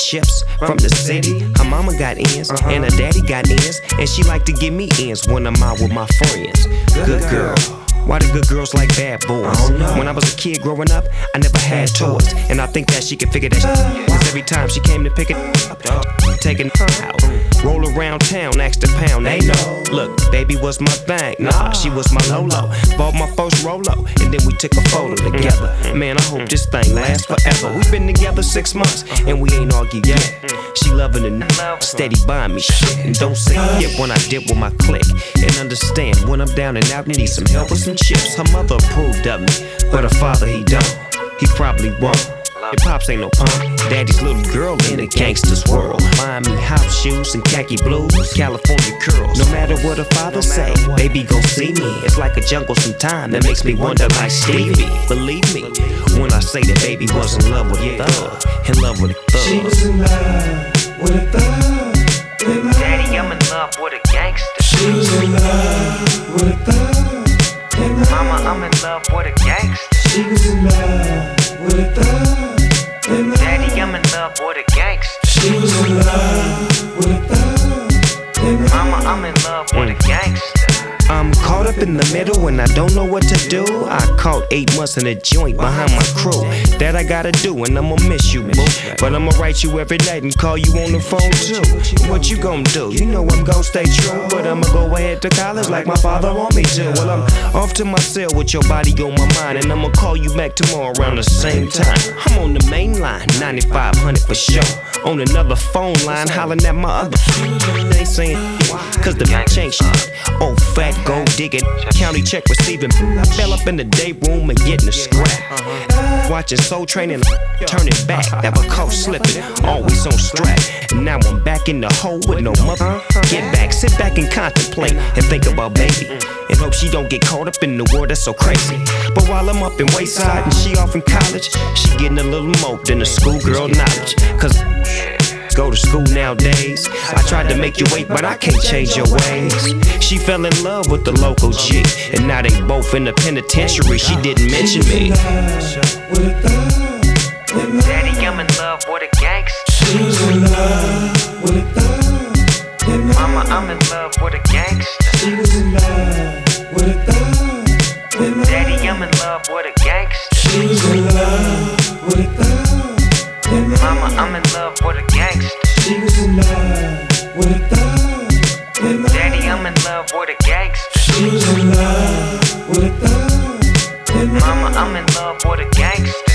chips from the city. Her mama got ends, and her daddy got ends, and she like to give me ends when I'm out with my friends. Good girl. Why do good girls like bad boys? When I was a kid growing up, I never had toys, and I think that she could figure that shit. Cause every time she came to pick it up, taking her out, roll around town, ask the pound, they know. Look, baby was my thing, nah, she was my Lolo. Bought my first Rolo, and then we took a photo together. Man, I hope this thing lasts forever. We've been together 6 months, and we ain't argued yet. She loving the steady buying me shit, and don't say it when I dip with my clique. And understand when I'm down and out and need some help with some chips. Her mother approved of me, but her father he don't. He probably won't. Your pops ain't no punk, daddy's little girl in a gangster's world. Miami house shoes and khaki blues, California curls. No matter what her father say, baby go see me. It's like a jungle sometime that makes me wonder like Stevie. Believe me, when I say that baby was in love with a thug, in love with a thug. She was in love with a thug. Daddy, I'm in love with a gangster. She was in love with a thug. Mama, I'm in love with a gangster. She was in love with a thug. Daddy, I'm in love with a gangster. She was in love with a thug. Mama, I'm in love with a gangster. I'm caught up in the middle and I don't know what to do. I caught 8 months in a joint behind my crew. That I gotta do and I'ma miss you, boo. But I'ma write you every night and call you on the phone too. What you gon' do? You know I'm gon' stay true, but I'ma go ahead to college like my father want me to. Well, I'm off to my cell with your body on my mind, and I'ma call you back tomorrow around the same time. I'm on the main line, 9500 for sure. On another phone line, hollering at my other. They saying, cause the bitch ain't shit. Oh, fat gold digging, county check receiving. I fell up in the day room and getting a scrap. Watching Soul Train and turning back, never caught slipping, always on strap. And now I'm back in the hole with no mother. Get back, sit back and contemplate and think about baby, and hope she don't get caught up in the world that's so crazy. But while I'm up in Wayside and she off in college, she getting a little more than a schoolgirl knowledge. Cause go to school nowadays. I tried to make you wait, but I can't change your ways. She fell in love with the local G, and now they both in the penitentiary. She didn't mention me. Daddy, I'm in love with a gangster. She was in love with a thug. Mama, I'm in love with a gangster. She was in love with a thug. Daddy, I'm in love with a gangster. She was in love with a thug. Mama, I'm in love with a gangster. She was in love with a thug. Daddy, I'm in love with a gangster. She was in love with a thug. Mama, I'm in love with a gangster.